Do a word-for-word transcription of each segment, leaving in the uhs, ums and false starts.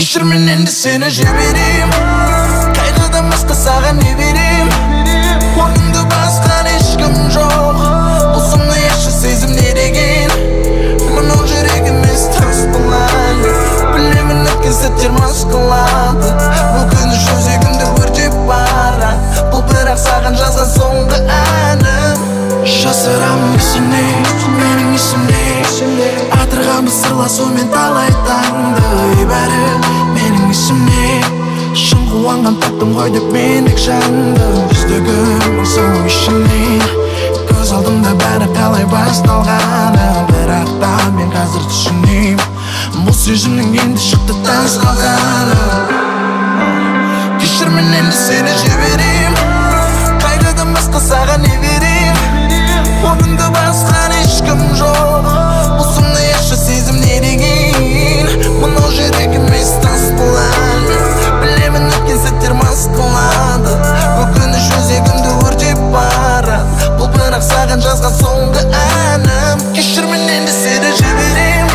Кешір мен енді сені жіберем, қайғыдан басқа саған не берем? Орныңды басқан ешкім жоқ, бұл соңғы еші сезім не деген? Мынау жүрек емес тас болады, білемін өткен сәттер мас қылады. Бұл күні жүрегімді өртеп барады, бұл бірақ саған жазған соңғы әнім. Жасырамын есімде, менің есімде, атырғанбыз сырласумен талай таңды. Бәрі менің есімде, шын қуанған таптым ғой деп мендік жанды. Жүздігім сұлу ішімде, көз алдымда бәрі қалай басталғаны. Бірақ та мен қазір түсінем, бұл сезімнің енді шықты тас қалғаны. Кешір мен енді сені жіберем, қайғыдан басқа саған не берем? Орныңды басқан ешкім жоқ, бұл соңғы еші сезім не деген? Мынау жүрек емес тас болады, білемін өткен сәттер мас қылады. Бұл күні жүрегімді өртеп барады, бұл бірақ саған жазған соңғы әнім. Кешір мен енді сені жіберем,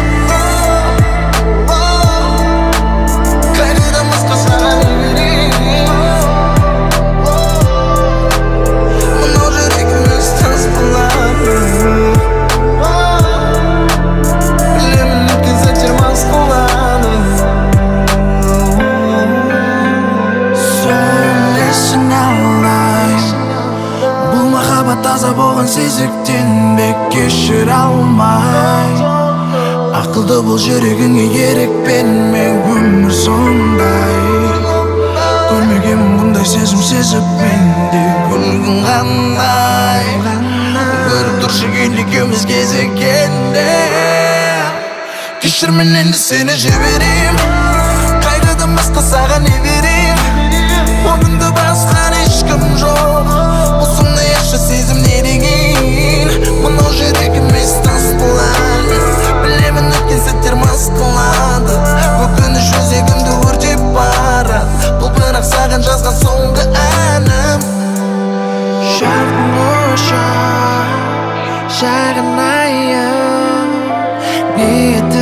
қайғыдан басқа саған не берем? Мынау жүрек емес тас болады, білемін өткен сәттер мас қылады. Сөйлесін алдай, бұл махаббат таза болған сезіктен бе кешіре алмай? Ақылды бұл жүрегіңе ерік берме, өмір сондай. Көрмегенмін бұндай сезім сезіп менде, көңілің қандай? Көріп тұршы ел екеуміз кезіккенде. Кешір мен енді сені жіберем, қайғыдан басқа саған не берем? Орныңды басқан ешкім жоқ, бұл соңғы еші сезім не деген? Мынау жүрек емес тас болады, білемін өткен сәттер мас қылады. Бұл күні жүрегімді өртеп барады, бұл бірақ саған жазған соңғы әнім. Жарқын ұшақ, шағын айым, ниеті